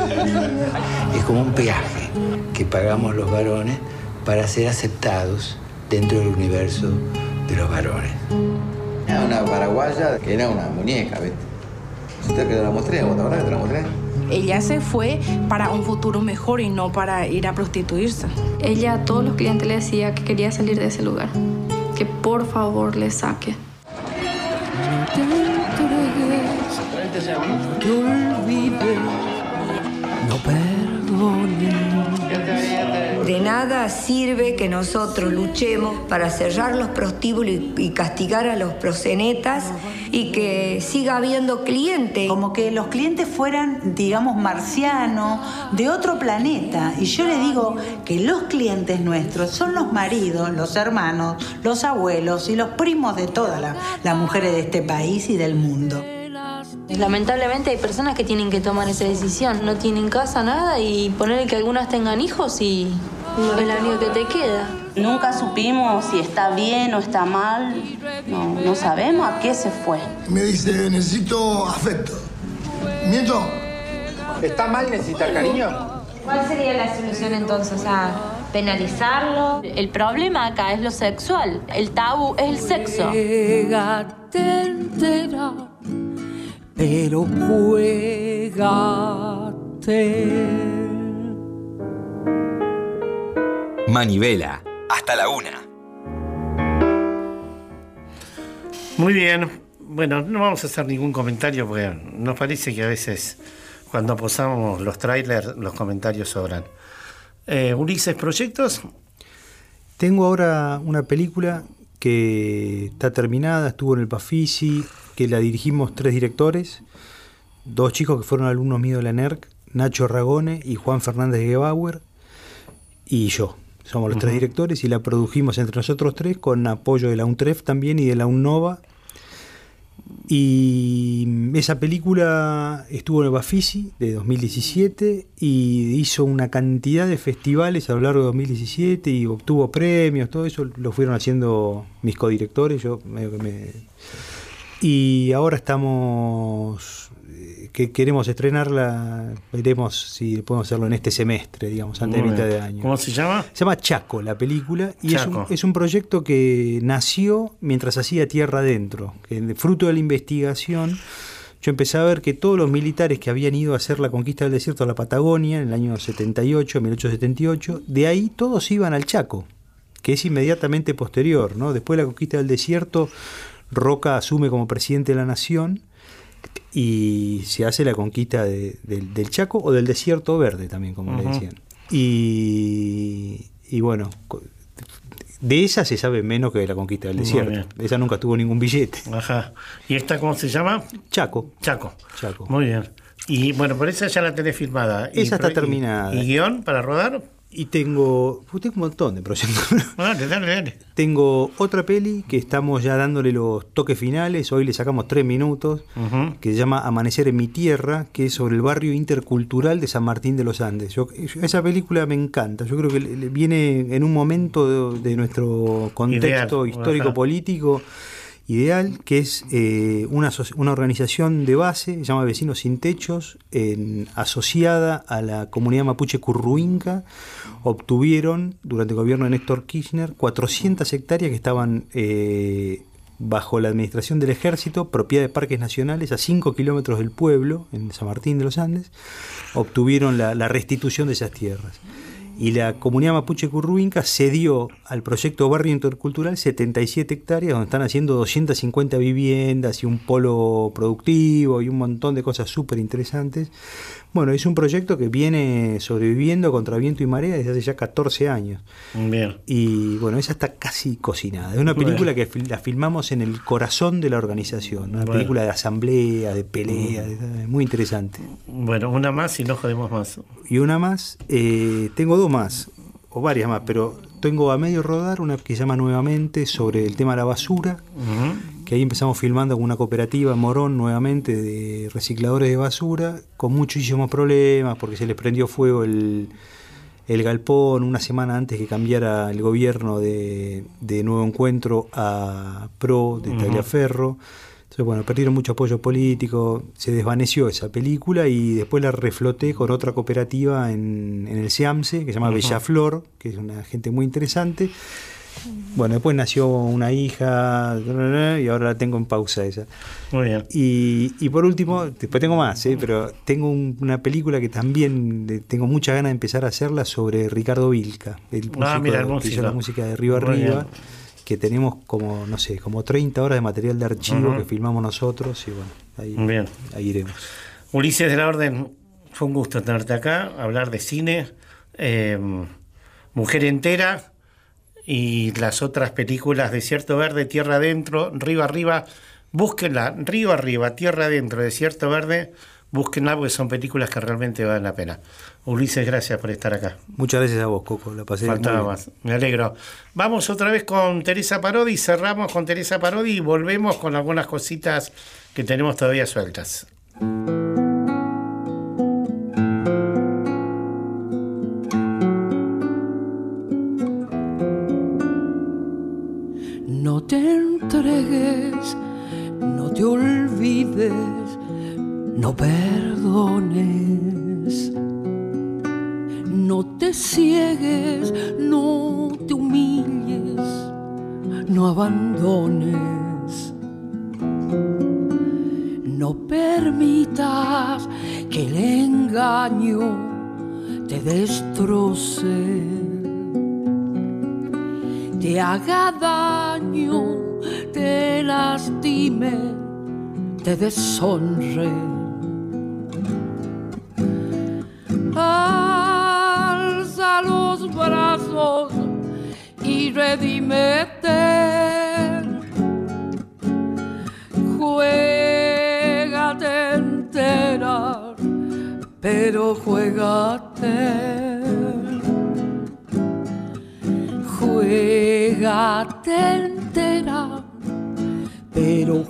Es como un peaje que pagamos los varones para ser aceptados dentro del universo de los varones. Era una paraguaya que era una muñeca, ¿viste? Yo te la mostré, ¿vos te acordás que te la mostré? Ella se fue para un futuro mejor y no para ir a prostituirse. Ella a todos los clientes le decía que quería salir de ese lugar, que por favor le saque. No te entregues, no olvides, no perdones. De nada sirve que nosotros luchemos para cerrar los prostíbulos y, y castigar a los proxenetas y que siga habiendo clientes. Como que los clientes fueran, digamos, marcianos, de otro planeta. Y yo le digo que los clientes nuestros son los maridos, los hermanos, los abuelos y los primos de todas las la mujeres de este país y del mundo. Lamentablemente hay personas que tienen que tomar esa decisión. No tienen casa, nada, y ponerle que algunas tengan hijos y es la única que te queda. Nunca supimos si está bien o está mal. No, no sabemos a qué se fue. Me dice, necesito afecto. ¿Miento? ¿Está mal necesitar cariño? ¿Cuál sería la solución entonces? O sea, penalizarlo. El problema acá es lo sexual. El tabú es el sexo. Juégate entera, pero juégate. Manivela, hasta la una. Muy bien. Bueno, no vamos a hacer ningún comentario porque nos parece que a veces cuando posamos los trailers los comentarios sobran. Eh, Ulises, ¿proyectos? Tengo ahora una película que está terminada, estuvo en el Bafisi, que la dirigimos tres directores, dos chicos que fueron alumnos míos de la N E R C, Nacho Ragone y Juan Fernández Gebauer, y yo. Somos los uh-huh. tres directores y la produjimos entre nosotros tres con apoyo de la UNTREF también y de la UNNOVA. Y esa película estuvo en el Bafisi de dos mil diecisiete y hizo una cantidad de festivales a lo largo de dos mil diecisiete y obtuvo premios, todo eso lo fueron haciendo mis codirectores, yo medio que me... Y ahora estamos... que queremos estrenarla, veremos si podemos hacerlo en este semestre, digamos, antes de mitad de año. ¿Cómo se llama? Se llama Chaco, la película, y es un, es un proyecto que nació mientras hacía Tierra Adentro, que fruto de la investigación yo empecé a ver que todos los militares que habían ido a hacer la conquista del desierto a la Patagonia en el año setenta y ocho, mil ochocientos setenta y ocho, de ahí todos iban al Chaco, que es inmediatamente posterior, ¿no? Después de la conquista del desierto, Roca asume como presidente de la nación y se hace la conquista de, de, del Chaco o del Desierto Verde también, como uh-huh. le decían. Y, y bueno, De esa se sabe menos que de la conquista del desierto. Esa nunca tuvo ningún billete. Ajá. ¿Y esta cómo se llama? Chaco. Chaco. Chaco. Muy bien. Y bueno, por esa ya la tenés filmada. Esa está y, terminada. ¿Y guión para rodar? Y tengo, tengo un montón de proyectos. Dale, dale, dale. Tengo otra peli que estamos ya dándole los toques finales. Hoy le sacamos tres minutos. Uh-huh. Que se llama Amanecer en mi tierra, que es sobre el barrio intercultural de San Martín de los Andes. Yo, esa película me encanta. Yo creo que viene en un momento de, de nuestro contexto Ideal. histórico-político ideal, que es eh, una, una organización de base, se llama Vecinos Sin Techos, en, asociada a la comunidad mapuche Curruinca. Obtuvieron, durante el gobierno de Néstor Kirchner, cuatrocientas hectáreas que estaban eh, bajo la administración del ejército, propiedad de parques nacionales, a cinco kilómetros del pueblo, en San Martín de los Andes. Obtuvieron la, la restitución de esas tierras. Y la comunidad mapuche Curruinca cedió al proyecto Barrio Intercultural setenta y siete hectáreas, donde están haciendo doscientas cincuenta viviendas y un polo productivo y un montón de cosas súper interesantes. Bueno, es un proyecto que viene sobreviviendo contra viento y marea desde hace ya catorce años. Bien. Y bueno, esa está casi cocinada. Es una película bueno. que la filmamos en el corazón de la organización. Una bueno. película de asamblea, de pelea, de, muy interesante. Bueno, una más y no jodemos más. Y una más, eh, tengo dos más, o varias más, pero tengo a medio rodar una que se llama Nuevamente, sobre el tema de la basura. Uh-huh. Que ahí empezamos filmando con una cooperativa en Morón nuevamente de recicladores de basura, con muchísimos problemas porque se les prendió fuego el, el galpón una semana antes que cambiara el gobierno de, de Nuevo Encuentro a Pro de Tagliaferro. Entonces, bueno, perdieron mucho apoyo político, se desvaneció esa película y después la refloté con otra cooperativa en, en el SEAMSE, que se llama uh-huh. Bellaflor, que es una gente muy interesante. Bueno, después nació una hija y ahora la tengo en pausa esa. Muy bien. Y, y por último, después tengo más, ¿eh? pero tengo un, una película que también tengo mucha ganas de empezar a hacerla sobre Ricardo Vilca, el músico, ah, mira, el músico. que hizo la música de Río Arriba, que tenemos como, no sé, como treinta horas de material de archivo uh-huh. que filmamos nosotros y bueno, ahí, bien. ahí iremos. Ulises de la Orden, fue un gusto tenerte acá, hablar de cine, eh, Mujer Entera y las otras películas, Desierto Verde, Tierra Adentro, Río Arriba, búsquenla, Río Arriba, Tierra Adentro, Desierto Verde, búsquenla porque son películas que realmente valen la pena. Ulises, gracias por estar acá. Muchas gracias a vos, Coco, la pasé Faltaba muy bien. más, me alegro. Vamos otra vez con Teresa Parodi, cerramos con Teresa Parodi y volvemos con algunas cositas que tenemos todavía sueltas. No te entregues, no te olvides, no perdones. No te ciegues, no te humilles, no abandones. No permitas que el engaño te destroce, te haga daño, te lastime, te deshonre. Alza los brazos y redímete. Juégate entera, pero juégate. Juégate entera, pero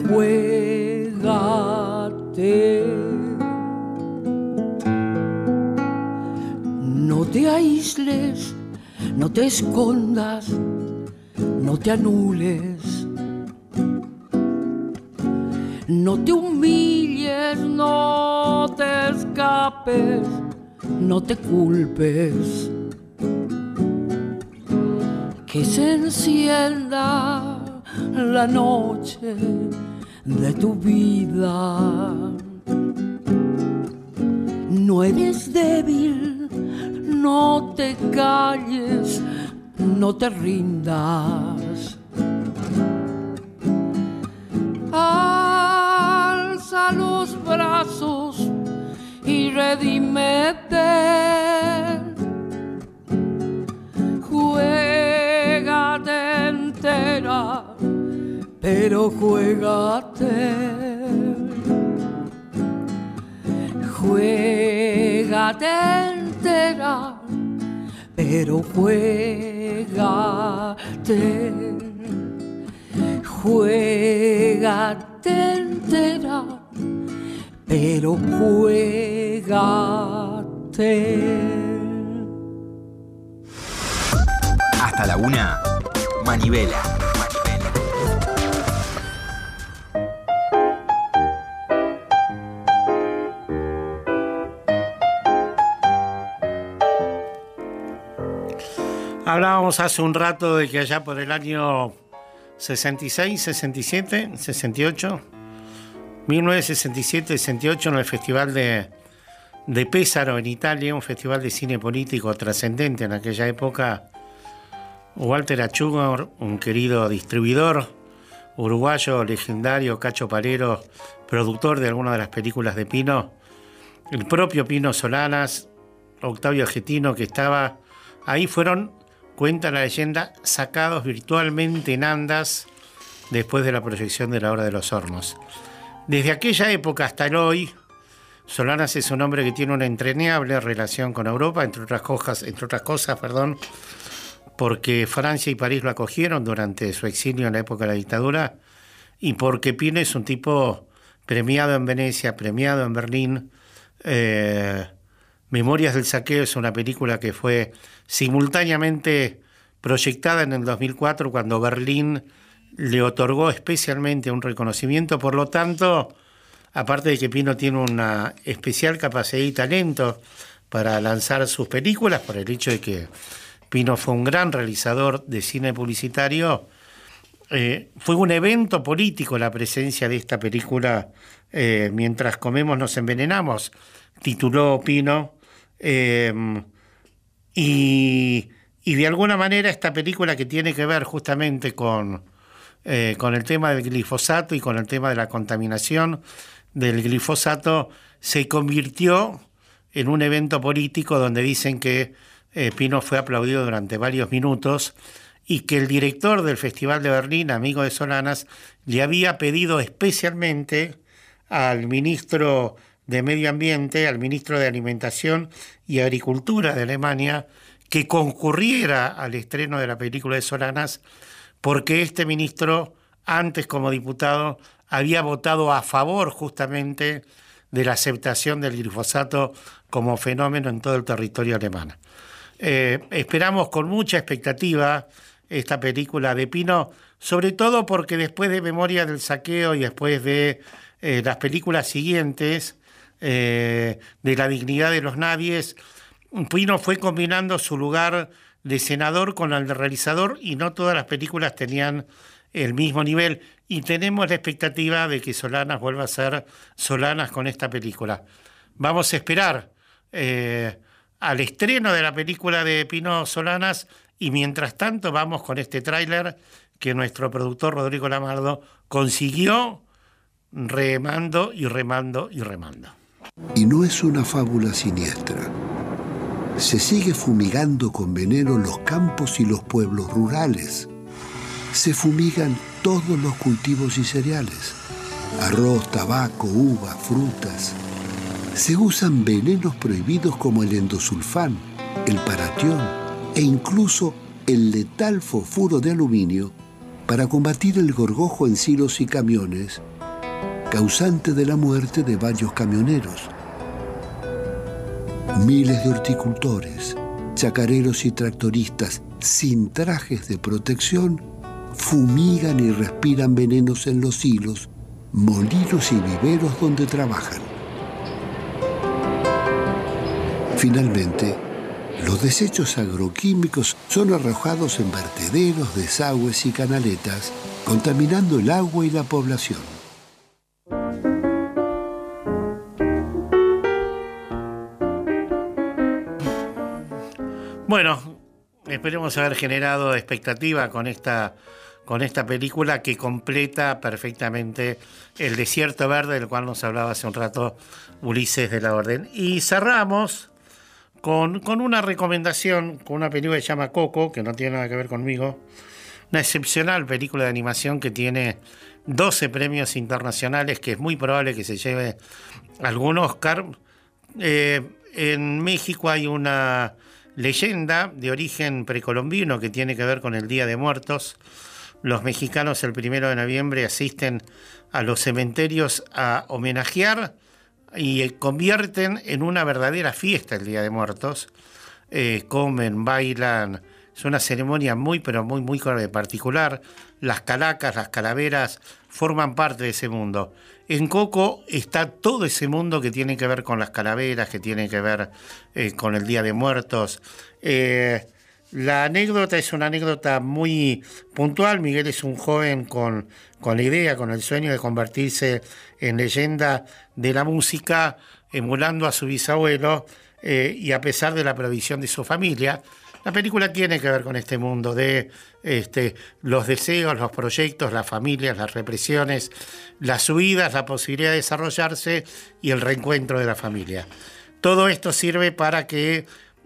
juégate. No te aísles, no te escondas, no te anules. No te humilles, no te escapes, no te culpes. Que se encienda la noche de tu vida. No eres débil, no te calles, no te rindas. Alza los brazos y redímete. Juégate pero juégate, juégate entera, pero juégate, juégate entera, pero juégate. Hasta la una, Manivela. Hablábamos hace un rato de que allá por el año sesenta y seis, sesenta y siete, sesenta y ocho, mil novecientos sesenta y siete, sesenta y ocho, en el Festival de, de Pesaro en Italia, un festival de cine político trascendente en aquella época, Walter Achúcar, un querido distribuidor uruguayo legendario, Cacho Palero, productor de algunas de las películas de Pino, el propio Pino Solanas, Octavio Getino, que estaba ahí, fueron, cuenta la leyenda, sacados virtualmente en andas después de la proyección de La Hora de los Hornos. Desde aquella época hasta el hoy, Solanas es un hombre que tiene una entrañable relación con Europa, entre otras cosas, entre otras cosas, perdón, porque Francia y París lo acogieron durante su exilio en la época de la dictadura, y porque Pino es un tipo premiado en Venecia, premiado en Berlín. eh, Memorias del Saqueo es una película que fue simultáneamente proyectada en el dos mil cuatro, cuando Berlín le otorgó especialmente un reconocimiento. Por lo tanto, aparte de que Pino tiene una especial capacidad y talento para lanzar sus películas, por el hecho de que Pino fue un gran realizador de cine publicitario, eh, fue un evento político la presencia de esta película, eh, Mientras comemos nos envenenamos, tituló Pino. Eh, y, y de alguna manera esta película, que tiene que ver justamente con, eh, con el tema del glifosato y con el tema de la contaminación del glifosato, se convirtió en un evento político donde dicen que eh, Pino fue aplaudido durante varios minutos y que el director del Festival de Berlín, amigo de Solanas, le había pedido especialmente al ministro de Medio Ambiente, al ministro de Alimentación y Agricultura de Alemania, que concurriera al estreno de la película de Solanas, porque este ministro, antes como diputado, había votado a favor justamente de la aceptación del glifosato como fenómeno en todo el territorio alemán. Eh, esperamos con mucha expectativa esta película de Pino, sobre todo porque después de Memoria del Saqueo y después de eh, las películas siguientes, Eh, de La dignidad de los nadies, Pino fue combinando su lugar de senador con el de realizador, y no todas las películas tenían el mismo nivel, y tenemos la expectativa de que Solanas vuelva a ser Solanas con esta película. Vamos a esperar eh, al estreno de la película de Pino Solanas, y mientras tanto vamos con este tráiler que nuestro productor Rodrigo Lamardo consiguió remando y remando y remando. Y no es una fábula siniestra. Se sigue fumigando con veneno los campos y los pueblos rurales. Se fumigan todos los cultivos y cereales. Arroz, tabaco, uva, frutas. Se usan venenos prohibidos como el endosulfán, el paratión e incluso el letal fosfuro de aluminio para combatir el gorgojo en silos y camiones, causante de la muerte de varios camioneros. Miles de horticultores, chacareros y tractoristas sin trajes de protección fumigan y respiran venenos en los silos, molinos y viveros donde trabajan. Finalmente, los desechos agroquímicos son arrojados en vertederos, desagües y canaletas, contaminando el agua y la población. Bueno, esperemos haber generado expectativa con esta, con esta película que completa perfectamente El desierto verde, del cual nos hablaba hace un rato Ulises de la Orden. Y cerramos con, con una recomendación, con una película que se llama Coco, que no tiene nada que ver conmigo, una excepcional película de animación que tiene doce premios internacionales, que es muy probable que se lleve algún Oscar. Eh, en México hay una leyenda de origen precolombino que tiene que ver con el Día de Muertos. Los mexicanos el primero de noviembre asisten a los cementerios a homenajear y convierten en una verdadera fiesta el Día de Muertos. Eh, comen, bailan. Es una ceremonia muy, pero muy, muy particular. Las calacas, las calaveras forman parte de ese mundo. En Coco está todo ese mundo que tiene que ver con las calaveras, que tiene que ver eh, con el Día de Muertos. Eh, la anécdota es una anécdota muy puntual. Miguel es un joven con, con la idea, con el sueño de convertirse en leyenda de la música, emulando a su bisabuelo, eh, y a pesar de la provisión de su familia. La película tiene que ver con este mundo de este, los deseos, los proyectos, las familias, las represiones, las huidas, la posibilidad de desarrollarse y el reencuentro de la familia. Todo esto sirve para que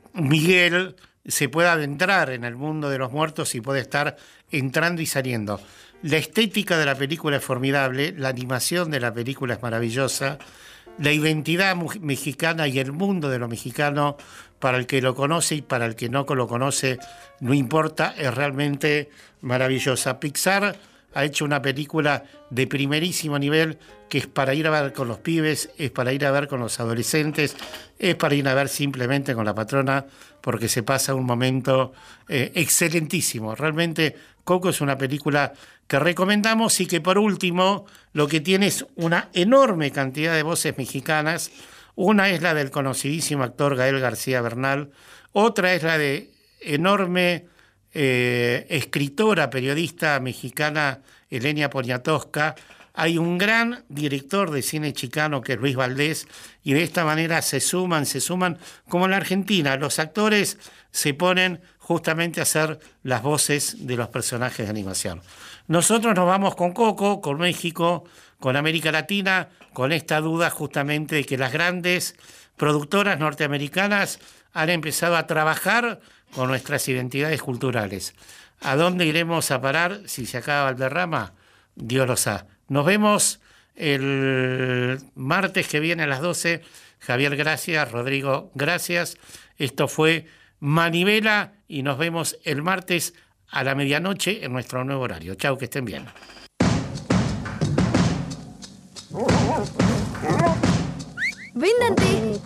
Miguel se pueda adentrar en el mundo de los muertos y pueda estar entrando y saliendo. La estética de la película es formidable, la animación de la película es maravillosa, la identidad mexicana y el mundo de lo mexicano, para el que lo conoce y para el que no lo conoce, no importa, es realmente maravillosa. Pixar ha hecho una película de primerísimo nivel que es para ir a ver con los pibes, es para ir a ver con los adolescentes, es para ir a ver simplemente con la patrona, porque se pasa un momento eh, excelentísimo. Realmente Coco es una película que recomendamos y que por último lo que tiene es una enorme cantidad de voces mexicanas. Una es la del conocidísimo actor Gael García Bernal, otra es la de enorme eh, escritora, periodista mexicana Elenia Poniatowska. Hay un gran director de cine chicano que es Luis Valdés, y de esta manera se suman, se suman, como en la Argentina, los actores se ponen justamente a hacer las voces de los personajes de animación. Nosotros nos vamos con Coco, con México, con América Latina, con esta duda justamente de que las grandes productoras norteamericanas han empezado a trabajar con nuestras identidades culturales. ¿A dónde iremos a parar si se acaba Valderrama? Dios lo sabe. Nos vemos el martes que viene a las doce. Javier, gracias. Rodrigo, gracias. Esto fue Manivela y nos vemos el martes a la medianoche en nuestro nuevo horario. Chau, que estén bien. ¡Véndante!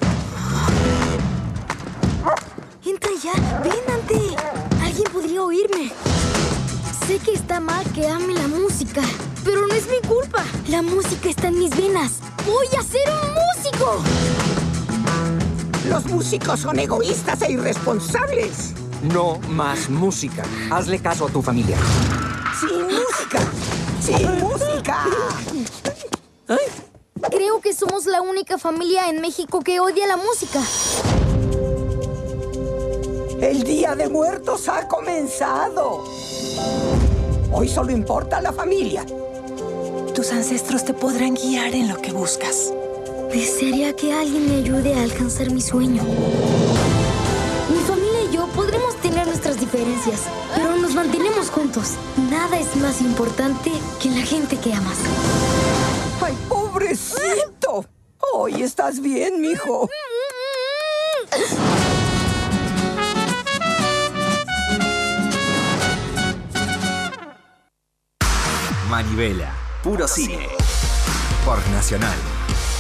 ¡Entra ya! ¡Véndante! Alguien podría oírme. Sé que está mal que ame la música, pero no es mi culpa. La música está en mis venas. ¡Voy a ser un músico! Los músicos son egoístas e irresponsables. No más música. Hazle caso a tu familia. ¡Sin música! ¡Sin música! Creo que somos la única familia en México que odia la música. El Día de Muertos ha comenzado. Hoy solo importa la familia. Tus ancestros te podrán guiar en lo que buscas. Desearía que alguien me ayude a alcanzar mi sueño. Mi familia y yo podremos tener nuestras diferencias, pero nos mantenemos juntos. Nada es más importante que la gente que amas. ¡Ay, pobrecito! Hoy estás bien, mijo. Manivela, puro cine. Por Nacional.